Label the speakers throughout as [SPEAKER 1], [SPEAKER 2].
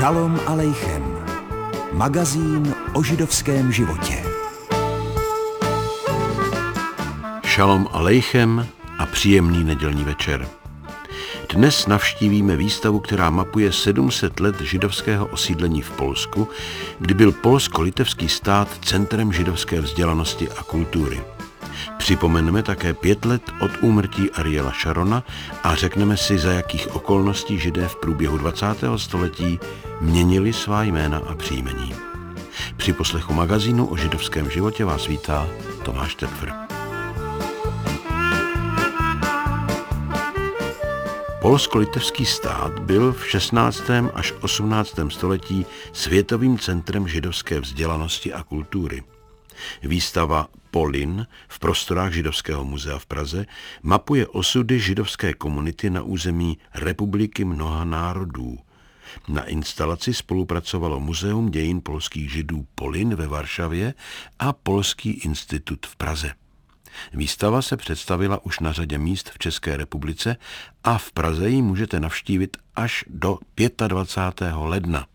[SPEAKER 1] Šalom alejchem. Magazín o židovském životě.
[SPEAKER 2] Šalom alejchem a příjemný nedělní večer. Dnes navštívíme výstavu, která mapuje 700 let židovského osídlení v Polsku, kdy byl polsko-litevský stát centrem židovské vzdělanosti a kultury. Připomeneme také 5 let od úmrtí Ariela Šarona a řekneme si, za jakých okolností Židé v průběhu 20. století měnili svá jména a příjmení. Při poslechu magazínu o židovském životě vás vítá Tomáš Tepfr. Polsko-litevský stát byl v 16. až 18. století světovým centrem židovské vzdělanosti a kultury. Výstava Polin v prostorách Židovského muzea v Praze mapuje osudy židovské komunity na území Republiky mnoha národů. Na instalaci spolupracovalo Muzeum dějin polských židů Polin ve Varšavě a Polský institut v Praze. Výstava se představila už na řadě míst v České republice a v Praze ji můžete navštívit až do 25. ledna.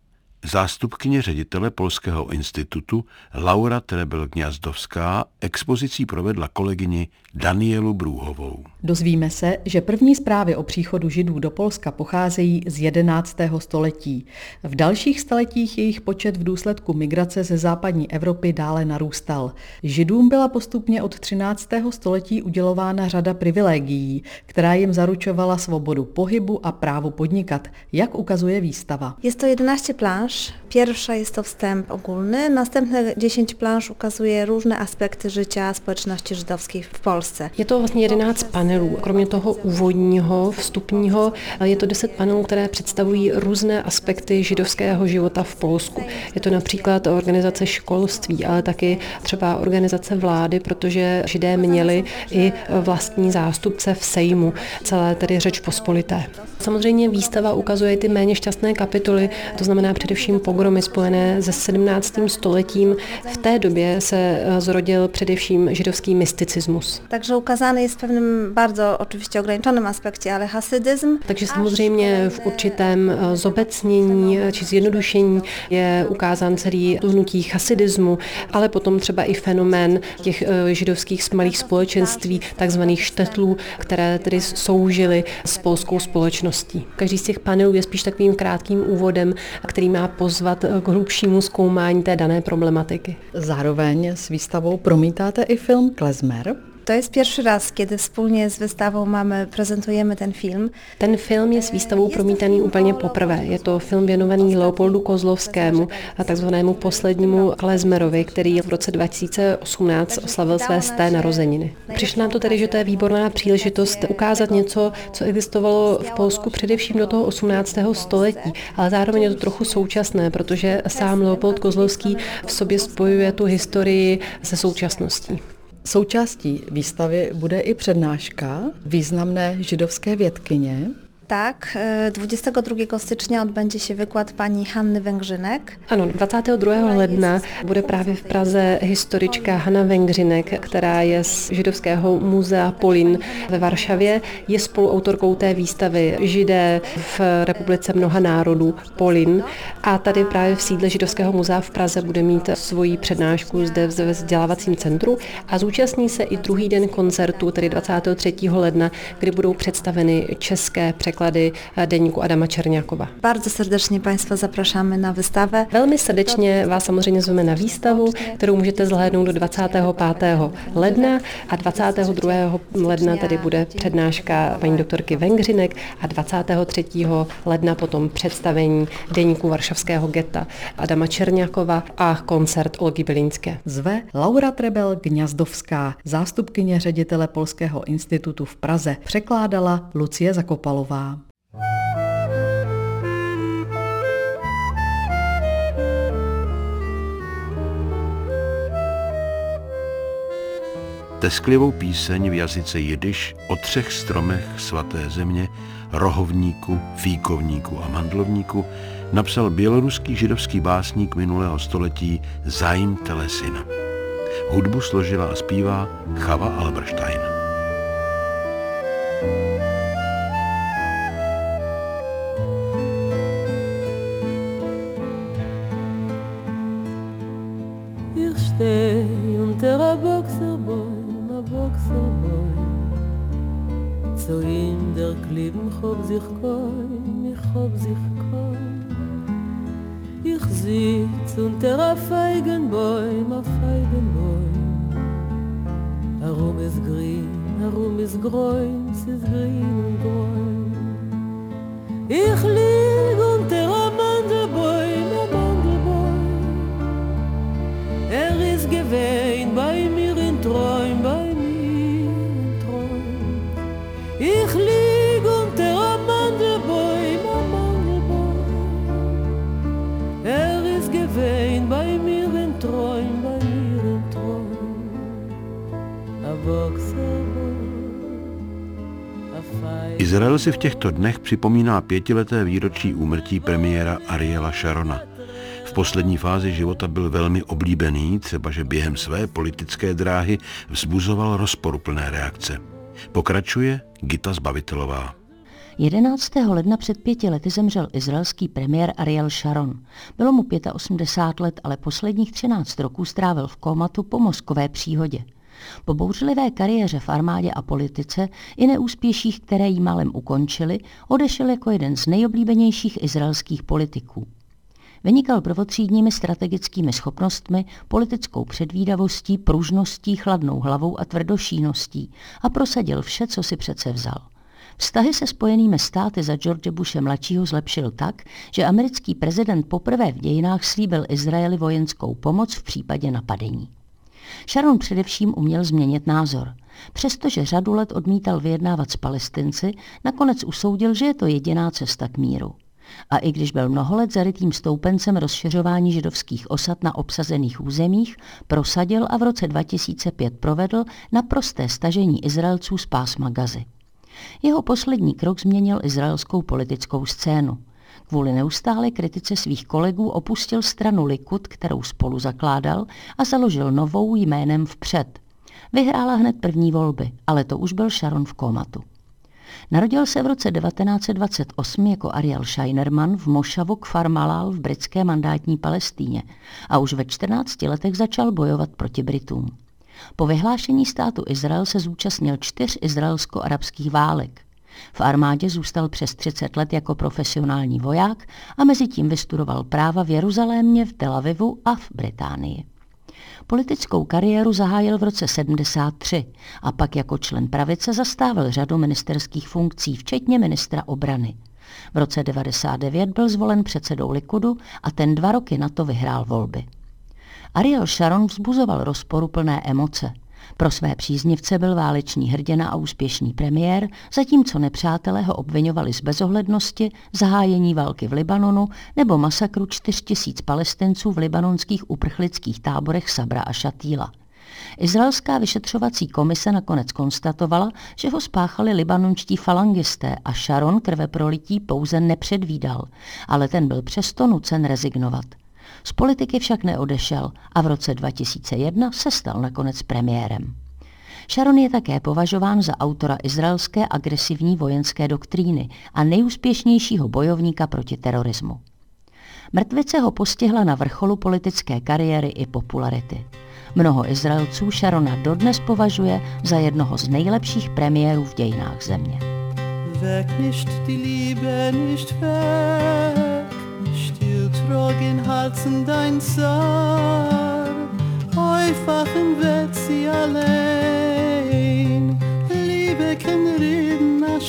[SPEAKER 2] Zástupkyně ředitele Polského institutu Laura Trebel-Gňazdovská expozicí provedla kolegyni Danielu Brůhovou.
[SPEAKER 3] Dozvíme se, že první zprávy o příchodu Židů do Polska pocházejí z 11. století. V dalších staletích jejich počet v důsledku migrace ze západní Evropy dále narůstal. Židům byla postupně od 13. století udělována řada privilegií, která jim zaručovala svobodu pohybu a právo podnikat, jak ukazuje výstava.
[SPEAKER 4] Je to 11 plansz. Pierwsza jest to wstęp ogólny, następne 10 plansz ukazuje różne aspekty życia społeczności żydowskiej w Polsce.
[SPEAKER 5] Je to vlastně 11 panelů. Kromě toho úvodního, vstupního, je to 10 panelů, které představují různé aspekty židovského života v Polsku. Je to například organizace školství, ale taky třeba organizace vlády, protože Židé měli i vlastní zástupce v Sejmu, celé tedy Řeč pospolité. Samozřejmě výstava ukazuje ty méně šťastné kapitoly, to znamená především pogromy spojené se 17. stoletím. V té době se zrodil především židovský mysticismus.
[SPEAKER 4] Takže ukázán je v pewnym bardzo oczywiście ograniczonym aspekcie, ale hasydyzm.
[SPEAKER 5] Takže samozřejmě v určitém zobecnění či zjednodušení je ukázán celý hnutí hasidismu, ale potom třeba i fenomén těch židovských malých společenství, takzvaných štetlů, které tedy soužily s polskou společností. Každý z těch panelů je spíš takovým krátkým úvodem, který má pozvat k hlubšímu zkoumání té dané problematiky.
[SPEAKER 3] Zároveň s výstavou promítáte i film Klezmer.
[SPEAKER 4] To jest pierwszy raz, kiedy wspólnie z wystawą prezentujemy ten film.
[SPEAKER 5] Ten film je s výstavou promítaný úplně poprvé. Je to film věnovaný Leopoldu Kozlovskému a takzvanému poslednímu Klezmerovi, který v roce 2018 oslavil své 100. narozeniny. Přišlo nám to tedy, že to je výborná příležitost ukázat něco, co existovalo v Polsku především do toho 18. století, ale zároveň je to trochu současné, protože sám Leopold Kozlovský v sobě spojuje tu historii se současností.
[SPEAKER 3] Součástí výstavy bude i přednáška významné židovské vědkyně.
[SPEAKER 4] Tak, 22 stycznia odbędzie się wykład pani Hanny Węgrzynek.
[SPEAKER 5] Ano, 22. ledna bude právě v Praze historička Hanna Węgrzynek, která je z Židovského muzea Polin ve Varšavě. Je spoluautorkou té výstavy Židé v republice mnoha národů Polin a tady právě v sídle Židovského muzea v Praze bude mít svoji přednášku zde ve vzdělávacím centru a zúčastní se i druhý den koncertu, tedy 23. ledna, kdy budou představeny české překlady deníku Adama Čerňákova.
[SPEAKER 4] Bardzo serdecznie Państwa zapraszamy na wystawę.
[SPEAKER 5] Velmi srdečně vás samozřejmě zveme na výstavu, kterou můžete zhlédnout do 25. ledna a 22. ledna tady bude přednáška paní doktorky Węgrzynek a 23. ledna potom představení deníku varšavského getta Adama Čerňákova a koncert Olgy Belínské.
[SPEAKER 3] Zve Laura Trebel-Gňazdovská, zástupkyně ředitele Polského institutu v Praze. Překládala Lucie Zakopalová.
[SPEAKER 2] Tesklivou píseň v jazyce jidiš o 3 stromech svaté země, rohovníku, fíkovníku a mandlovníku napsal běloruský židovský básník minulého století Zaim Telesina. Hudbu složila a zpívá Chava Alberstein.
[SPEAKER 6] Zu ihm der Klippen hob sich kein, ich hob sich kein. Ich sitz unter a Feigenbäum, Herum ist grün, herum ist grün, es ist grün und grün. Ich lieg unter a Mandelbäum, ist gewesen bei mir in Träum, Ich lieg unter a Mandelbäum, ist gewesen bei mir in Träum,
[SPEAKER 2] Izrael si v těchto dnech připomíná 5leté výročí úmrtí premiéra Ariela Sharona. V poslední fázi života byl velmi oblíbený, třeba že během své politické dráhy vzbuzoval rozporuplné reakce. Pokračuje Gita Zbavitelová.
[SPEAKER 7] 11. ledna před 5 lety zemřel izraelský premiér Ariel Sharon. Bylo mu 85 let, ale posledních 13 roků strávil v kómatu po mozkové příhodě. Po bouřlivé kariéře v armádě a politice i neúspěších, které jí málem ukončily, odešel jako jeden z nejoblíbenějších izraelských politiků. Vynikal prvotřídními strategickými schopnostmi, politickou předvídavostí, pružností, chladnou hlavou a tvrdošíností a prosadil vše, co si přece vzal. Vztahy se Spojenými státy za George Bushe mladšího zlepšil tak, že americký prezident poprvé v dějinách slíbil Izraeli vojenskou pomoc v případě napadení. Sharon především uměl změnit názor. Přestože řadu let odmítal vyjednávat s Palestinci, nakonec usoudil, že je to jediná cesta k míru. A i když byl mnoho let zarytým stoupencem rozšiřování židovských osad na obsazených územích, prosadil a v roce 2005 provedl naprosté stažení Izraelců z pásma Gazy. Jeho poslední krok změnil izraelskou politickou scénu. Kvůli neustálé kritice svých kolegů opustil stranu Likud, kterou spolu zakládal, a založil novou jménem Vpřed. Vyhrála hned první volby, ale to už byl Sharon v kómatu. Narodil se v roce 1928 jako Ariel Scheinerman v mošavu Kfar Malal v britské mandátní Palestíně a už ve 14 letech začal bojovat proti Britům. Po vyhlášení státu Izrael se zúčastnil 4 izraelsko-arabských válek. V armádě zůstal přes 30 let jako profesionální voják a mezitím vystudoval práva v Jeruzalémě, v Tel Avivu a v Británii. Politickou kariéru zahájil v roce 73 a pak jako člen pravice zastával řadu ministerských funkcí, včetně ministra obrany. V roce 1999 byl zvolen předsedou Likudu a ten 2 roky na to vyhrál volby. Ariel Sharon vzbuzoval rozporuplné emoce. Pro své příznivce byl válečný hrdina a úspěšný premiér, zatímco nepřátelé ho obviňovali z bezohlednosti, zahájení války v Libanonu nebo masakru 4 000 Palestinců v libanonských uprchlických táborech Sabra a Šatíla. Izraelská vyšetřovací komise nakonec konstatovala, že ho spáchali libanonští falangisté a Sharon krveprolití pouze nepředvídal, ale ten byl přesto nucen rezignovat. Z politiky však neodešel a v roce 2001 se stal nakonec premiérem. Sharon je také považován za autora izraelské agresivní vojenské doktríny a nejúspěšnějšího bojovníka proti terorismu. Mrtvice ho postihla na vrcholu politické kariéry i popularity. Mnoho Izraelců Sharona dodnes považuje za jednoho z nejlepších premiérů v dějinách země.
[SPEAKER 6] Weg nicht die Liebe, nicht weg. Still trog in Herzen dein Sorg, aufwachen wird sie allein, Liebe kann reden a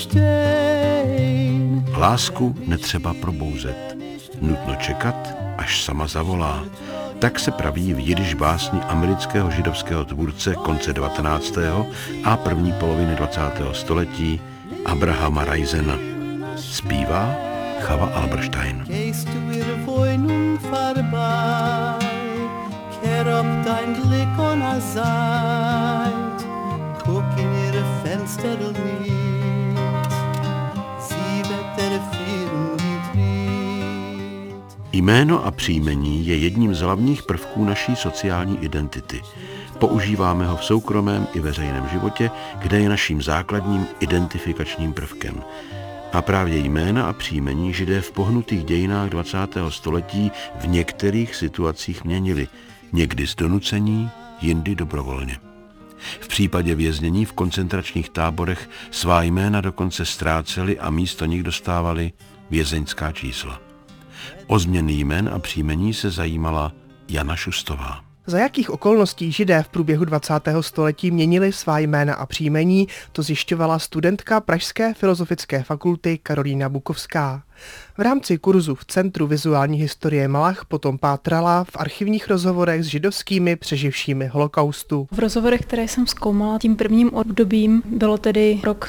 [SPEAKER 6] stehen.
[SPEAKER 2] Lásku netřeba probouzet, nutno čekat, až sama zavolá. Tak se praví v jidiš básni amerického židovského tvůrce konce 19. a první poloviny 20. století Abrahama Reisena. Zpívá Chava Alberstein.
[SPEAKER 6] Gehst du ihre Wohnung vorbei, kehr ob dein Blick on a Seite, guck in ihre Fenster nicht, sie wird der Firn gedreht.
[SPEAKER 2] Jméno a příjmení je jedním z hlavních prvků naší sociální identity. Používáme ho v soukromém i veřejném životě, kde je naším základním identifikačním prvkem. A právě jména a příjmení Židé v pohnutých dějinách 20. století v některých situacích měnili, někdy z donucení, jindy dobrovolně. V případě věznění v koncentračních táborech svá jména dokonce ztráceli a místo nich dostávali vězeňská čísla. O změny jmen a příjmení se zajímala Jana Šustová.
[SPEAKER 8] Za jakých okolností Židé v průběhu 20. století měnili svá jména a příjmení, to zjišťovala studentka Pražské filozofické fakulty Karolína Bukovská. V rámci kurzu v Centru vizuální historie Malach potom pátrala v archivních rozhovorech s židovskými přeživšími holokaustu.
[SPEAKER 9] V rozhovorech, které jsem zkoumala, tím prvním obdobím bylo tedy rok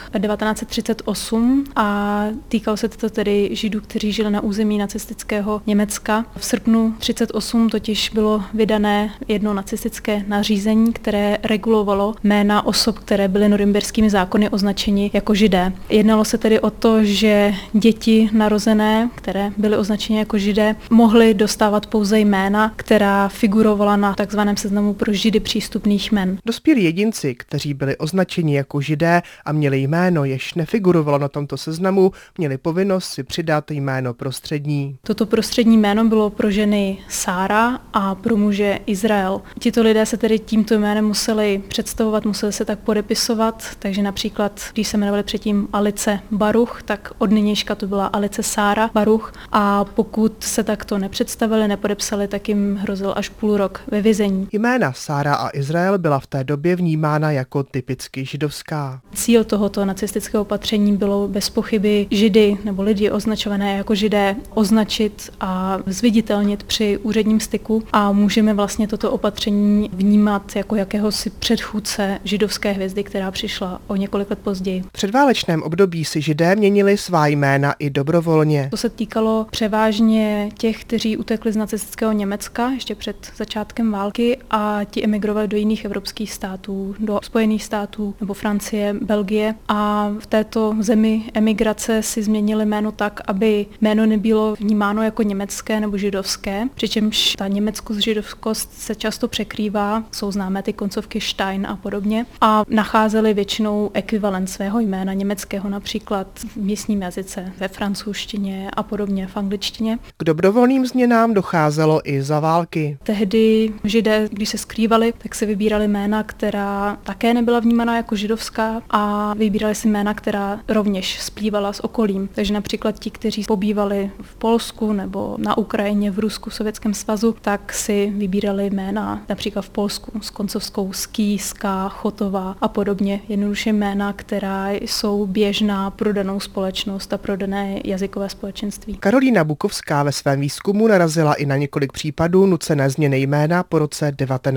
[SPEAKER 9] 1938 a týkalo se to tedy Židů, kteří žili na území nacistického Německa. V srpnu 1938 totiž bylo vydané jedno nacistické nařízení, které regulovalo jména osob, které byly norimberskými zákony označeni jako Židé. Jednalo se tedy o to, že děti narozené, které byly označeny jako Židé, mohly dostávat pouze jména, která figurovala na takzvaném seznamu pro Židy přístupných jmen.
[SPEAKER 8] Dospělí jedinci, kteří byli označeni jako Židé a měli jméno, jež nefigurovalo na tomto seznamu, měli povinnost si přidat jméno prostřední.
[SPEAKER 9] Toto prostřední jméno bylo pro ženy Sára a pro muže Izrael. Tito lidé se tedy tímto jménem museli představovat, museli se tak podepisovat, takže například, když se jmenovali předtím Alice Baruch, tak od nynějška to byla Alice Sára Baruch a pokud se takto nepředstavili, nepodepsali, tak jim hrozil až půl rok ve vězení.
[SPEAKER 8] Jména Sára a Izrael byla v té době vnímána jako typicky židovská.
[SPEAKER 9] Cíl tohoto nacistického opatření bylo bez pochyby Židy nebo lidi označované jako Židé označit a zviditelnit při úředním styku a můžeme vlastně toto opatření vnímat jako jakéhosi předchůdce židovské hvězdy, která přišla o několik let později.
[SPEAKER 8] V předválečném období si Židé měnili svá jména i dobrovolně.
[SPEAKER 9] To se týkalo převážně těch, kteří utekli z nacistického Německa ještě před začátkem války a ti emigrovali do jiných evropských států, do Spojených států nebo Francie, Belgie a v této zemi emigrace si změnili jméno tak, aby jméno nebylo vnímáno jako německé nebo židovské, přičemž ta německo-židovskost se často překrývá, jsou známé ty koncovky Stein a podobně a nacházeli většinou ekvivalent svého jména německého například v místním jazyce, ve francouzštině a podobně, v angličtině.
[SPEAKER 8] K dobrovolným změnám docházelo i za války.
[SPEAKER 9] Tehdy Židé, když se skrývali, tak si vybírali jména, která také nebyla vnímána jako židovská a vybírali si jména, která rovněž splývala s okolím. Takže například ti, kteří pobývali v Polsku nebo na Ukrajině, v Rusku, v Sovětském svazu, tak si vybírali jména například v Polsku s koncovskou Ský, Ská, Chotová a podobně. Jednoduše jména, která jsou běžná pro danou společnost a pro dané jazykové společenství.
[SPEAKER 8] Karolína Bukovská ve svém výzkumu narazila i na několik případů nucené změny jména po roce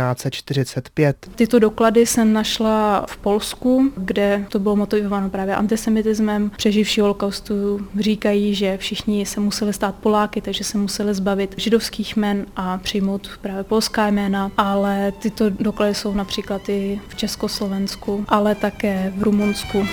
[SPEAKER 8] 1945.
[SPEAKER 9] Tyto doklady jsem našla v Polsku, kde to bylo motivováno právě antisemitismem. Přeživší holokaustu říkají, že všichni se museli stát Poláky, takže se museli zbavit židovských jmen a přijmout právě polská jména, ale tyto doklady jsou například i v Československu, ale také v Rumunsku.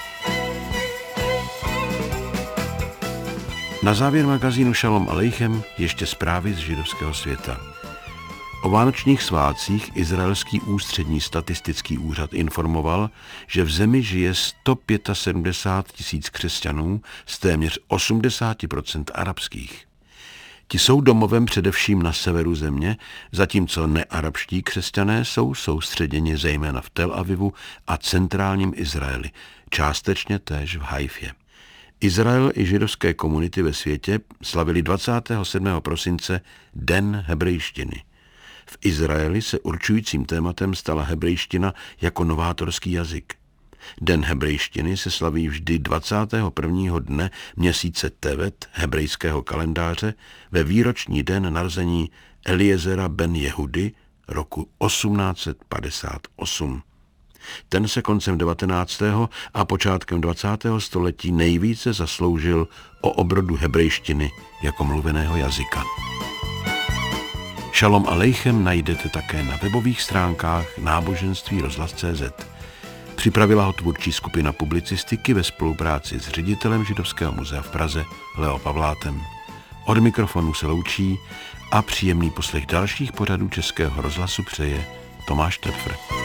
[SPEAKER 2] Na závěr magazínu Šalom Aleichem ještě zprávy z židovského světa. O vánočních svátcích izraelský ústřední statistický úřad informoval, že v zemi žije 175 000 křesťanů z téměř 80% arabských. Ti jsou domovem především na severu země, zatímco nearabští křesťané jsou soustředěni zejména v Tel Avivu a centrálním Izraeli, částečně též v Haifě. Izrael i židovské komunity ve světě slavili 27. prosince Den hebrejštiny. V Izraeli se určujícím tématem stala hebrejština jako novátorský jazyk. Den hebrejštiny se slaví vždy 21. dne měsíce Tevet hebrejského kalendáře ve výroční den narození Eliezera ben Jehudy roku 1858. Ten se koncem 19. a počátkem 20. století nejvíce zasloužil o obrodu hebrejštiny jako mluveného jazyka. Šalom Aleichem najdete také na webových stránkách náboženství rozhlas.cz. Připravila ho tvůrčí skupina publicistiky ve spolupráci s ředitelem Židovského muzea v Praze Leo Pavlátem. Od mikrofonu se loučí a příjemný poslech dalších pořadů Českého rozhlasu přeje Tomáš Tepfr.